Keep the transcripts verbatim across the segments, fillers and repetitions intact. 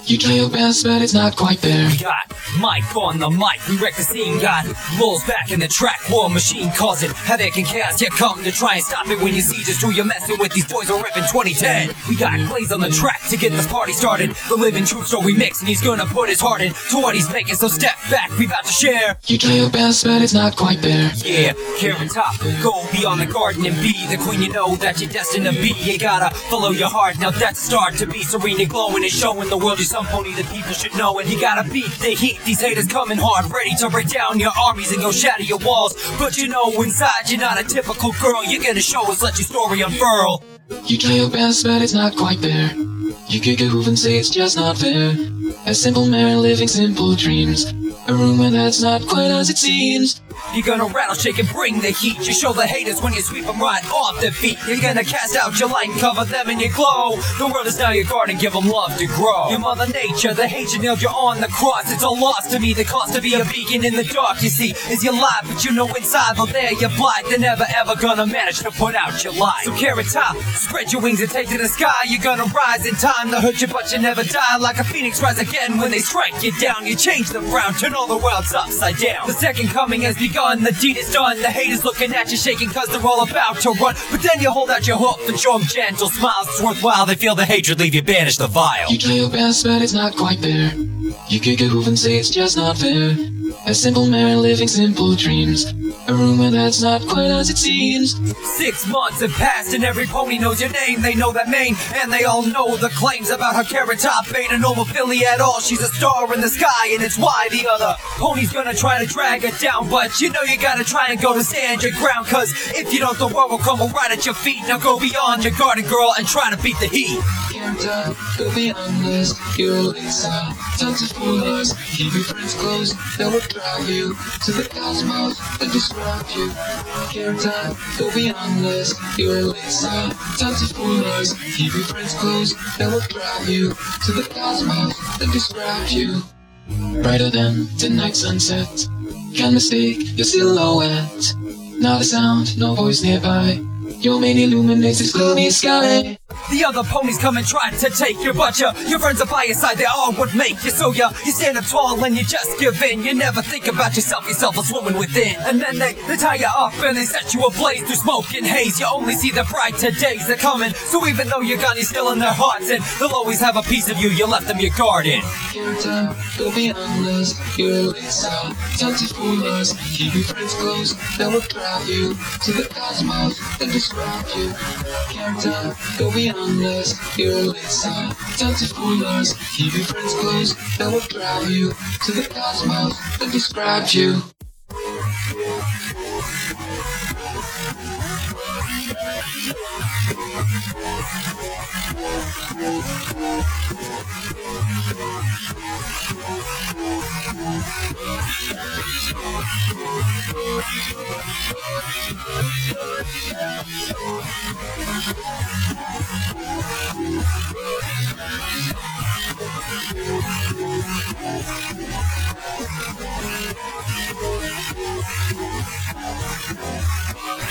You try your best, but it's not quite there. We got Mike on the mic, we wreck the scene. Got Lulz back in the track, war machine causing havoc and chaos. You come to try and stop it when you see just who you're messing with. These boys are ripping twenty ten. We got Blaze on the track to get this party started. The living truth story mix, and he's gonna put his heart into what he's making. So step back, we about to share. You try your best, but it's not quite there. Yeah, Carrot Top, go beyond the garden and be the queen you know that you're destined to be. You gotta follow your heart, now that's a start to be serene and glowing and showing the world you're some pony that people should know. And you gotta beat the heat, these haters coming hard, ready to break down your armies and go shatter your walls. But you know inside you're not a typical girl, you're gonna show us, let your story unfurl. You try your best, but it's not quite there. You kick a hoof and say it's just not fair. A simple man living simple dreams, a rumor that's not quite as it seems. You're gonna rattle, shake, and bring the heat. You show the haters when you sweep them right off their feet. You're gonna cast out your light and cover them in your glow. The world is now your garden, give them love to grow. Your mother nature, the hatred nailed you on the cross. It's a loss to me, the cost to be a beacon in the dark. You see, is your life, but you know inside, though there you're blind. They're never ever gonna manage to put out your light. So Carrot Top, spread your wings and take to the sky. You're gonna rise in time to hurt you, but you never die. Like a phoenix rise again when they strike you down. You change the ground, turn all the worlds upside down. The second coming has begun. The deed is done, the haters looking at you shaking cause they're all about to run. But then you hold out your hoof and show them gentle smiles. It's worthwhile, they feel the hatred, leave you banished the vile. You try your best, but it's not quite there. You kick a hoof and say it's just not fair. A simple man living simple dreams, a rumor that's not quite as it seems. Six months have passed and every pony knows your name. They know that mane and they all know the claims about her. Carrot Top ain't a normal filly at all. She's a star in the sky and it's why the other pony's gonna try to drag her down. But you know you gotta try and go to stand your ground, cause if you don't the world will crumble right at your feet. Now go beyond your garden girl and try to beat the heat. Carrot Top, go beyond this, you're a Lisa. Time to fool us, keep your friends close. That will drive you to the cosmos and describe you. Carrot Top, go beyond this, you're a Lisa. Time to fool us, keep your friends close. That will drive you to the cosmos and describe you. Brighter than the night sunset, can't mistake your silhouette. Not a sound, no voice nearby, your mane illuminates this gloomy sky. The other ponies come and try to take you, but you, your friends are by your side, they all would make you. So you, you stand up tall and you just give in. You never think about yourself, yourself a woman within. And then they, they tie you up and they set you ablaze through smoke and haze. You only see the brighter days are coming. So even though you're gone, you're still in their hearts, and they'll always have a piece of you, you left them your garden. Carrot Top, go beyond this, you're a Lisa. Time to fool us, keep your friends close. That will drive you to the cosmos and describe you. Carrot Top, go beyond this, you're a Lisa. Time to fool us, keep your friends close. That will drive you to the cosmos and describe you.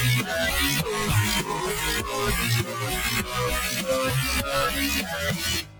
Thank you.